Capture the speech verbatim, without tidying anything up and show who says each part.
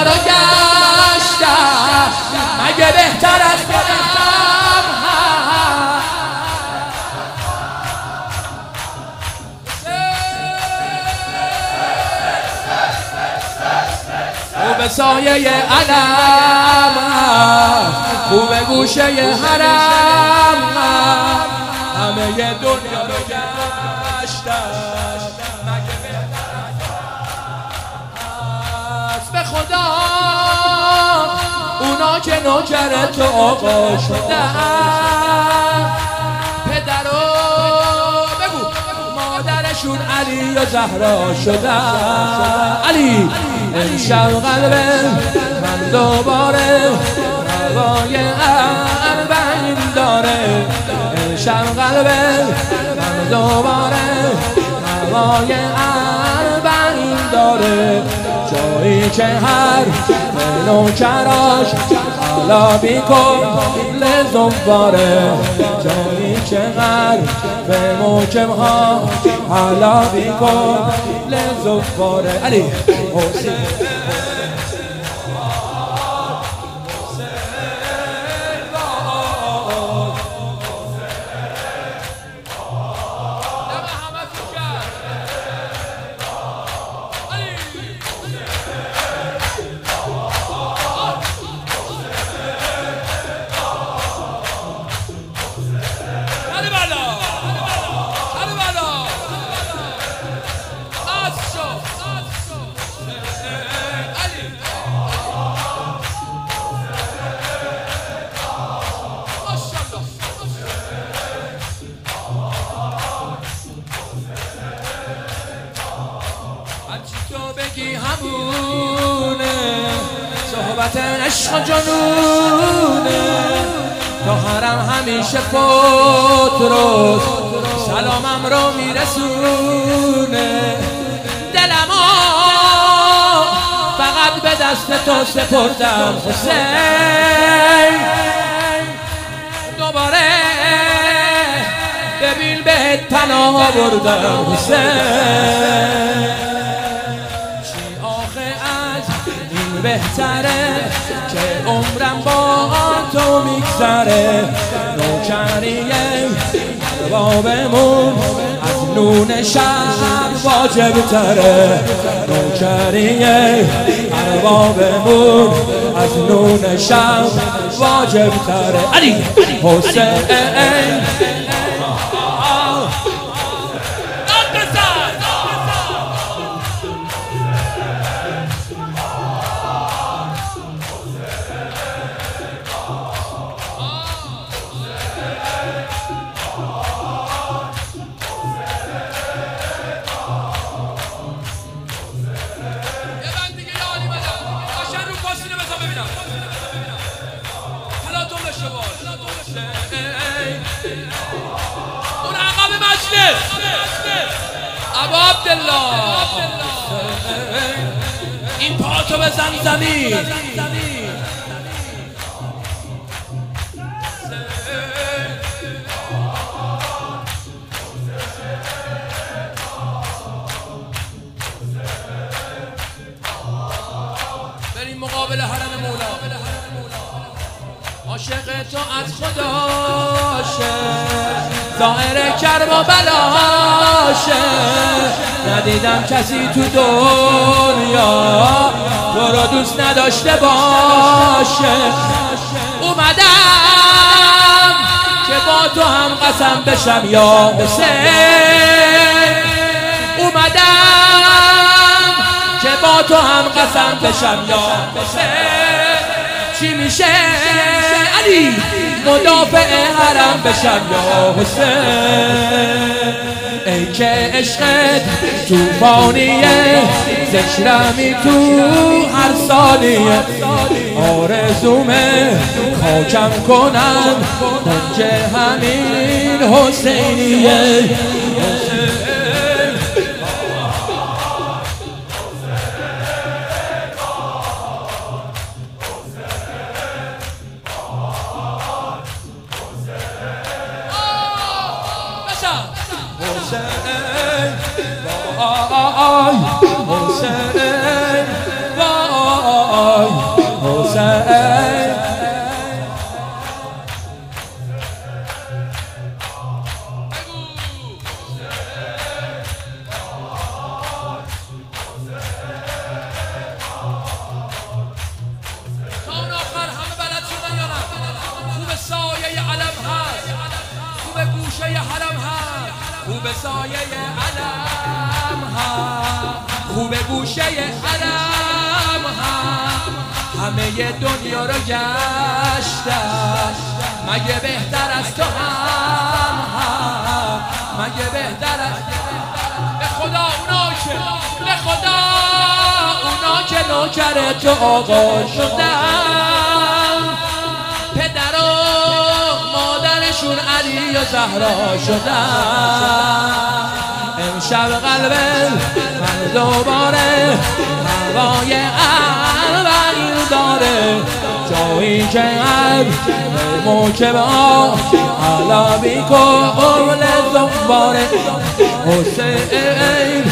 Speaker 1: دنیا رو گشتم مگه بهتر از خودم خوب سایه علم خوب گوشه حرم همه دنیا رو گشتم مگه بهتر از به خدا اونا که نوکر تو آقا شدن پدر و بگو مادرشون علی و زهرا شدن علی امشب قلب من دوباره هوای اربعین داره امشب قلب من دوباره هوای اربعین داره جایی که هر نوکراش حالا بیکن لزنباره جایی که هر به موکبها حالا بیکن لزنباره علی حسین بگی همونه صحبت عشق و جنونه تا حرم همیشه پتروس سلامم رو میرسونه دلمو فقط به دست تو سپردم حسین دوباره ببین بهت پناه بردم حسین بهتره که عمرم با تو میگذره نوکریه بابمون از نون شب واجب تره نوکریه اربابمون از نون شب واجب تره علی حسین
Speaker 2: اون عقب مجلس ابا عبدالله این پاتو بزن زمین بریم مقابل حرم مولا عاشق تو از خداشه ظاهر کرم و بلاشه ندیدم کسی تو دنیا تو رو دوست نداشته باشه اومدم که با تو هم قسم بشم یا حسین اومدم که با تو هم قسم بشم یا حسین چی میشه علی مدافع حرم بشم یا حسین ای که عشقت توفانیه ذکرمی تو هر ثانیه آرزومه خاکم کنم کنج همین حسینیه حسین وای سایه علم هم، خوب گوشه علم هم، همه دنیا رو گشتم مگه بهتر از تو هم هم، مگه بهتر از به خدا اونا که به خدا اونا که نوکر تو آقا شدن، پدر و مادرشون علی و زهرا شدن. امشب قلب من دوباره هوای اول داره، جایی که هر موکبا علا بی کن قول زنباره. حسین